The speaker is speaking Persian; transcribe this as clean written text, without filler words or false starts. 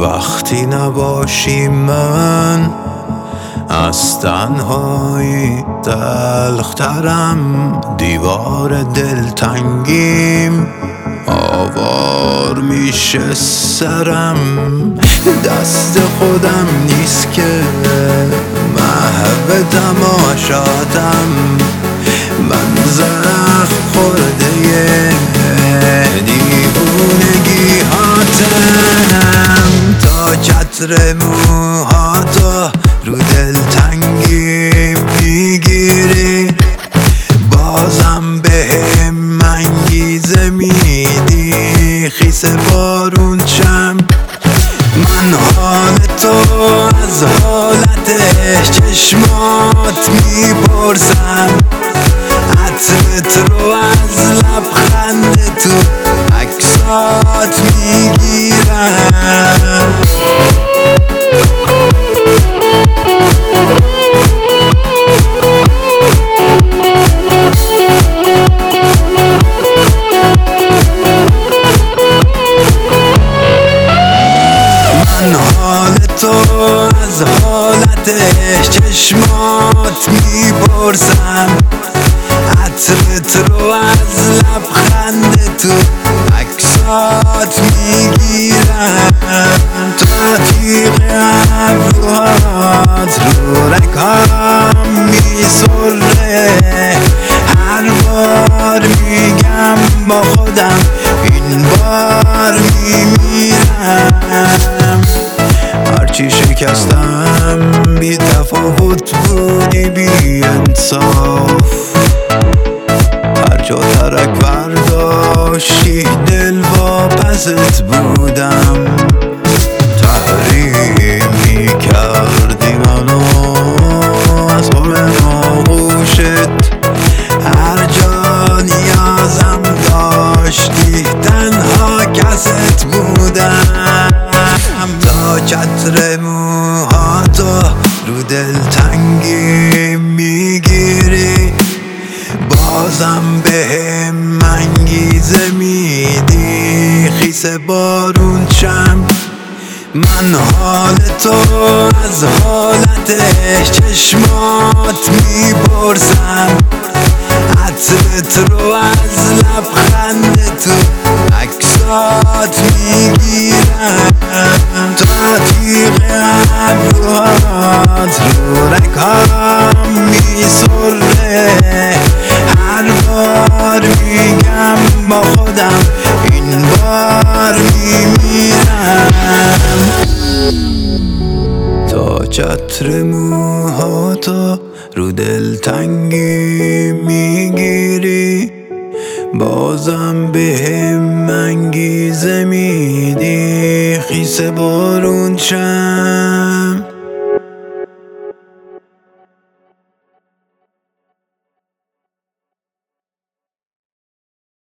وقتی نباشی من از تنهایی تلخترم، دیوار دلتنگیم آوار میشه سرم. دست خودم نیست که محو تماشاتم، من زخم خورده دیوونگی هاتم. تا چتر موهاتو رو دلتنگی میگیری، بازم بهم انگیزه میدی خیس بارون چم. من حال تو از حالتش چشمات میپرسم، عطرت رو از لبخند تو عکسات میگیرم. من حال تو از حالتش چشمات میپرسم، عطرت رو از لبخند تو عکسات میگیرم. تا تیغ ابروهات رو رگام میسره، هر بار میگم با خودم این بار میمیرم. هرچی شکستم بی تفاوت بودی، بی انصاف. هر جا ترک برداشتی دل واپست بودم. تحریم میکردی منو از همه آغوشت، هر جا نیازم داشتی تنها کست بودم. تا چتر موهاتو رو دلتنگی میگیری، بازم بهم انگیزه میدی خیس بارون چم. من حال تو از حالتش چشمات میپرسم، عطرت رو از لبخند تو عکسات میگیرم. تا تیغ ابروهات رو رگام میسره، هر بار میگم با خودم این بار میمیرم. تا چتر موهاتو رو دلتنگی میگیری، بازم بهم انگیزه میدی خیس بارون چم.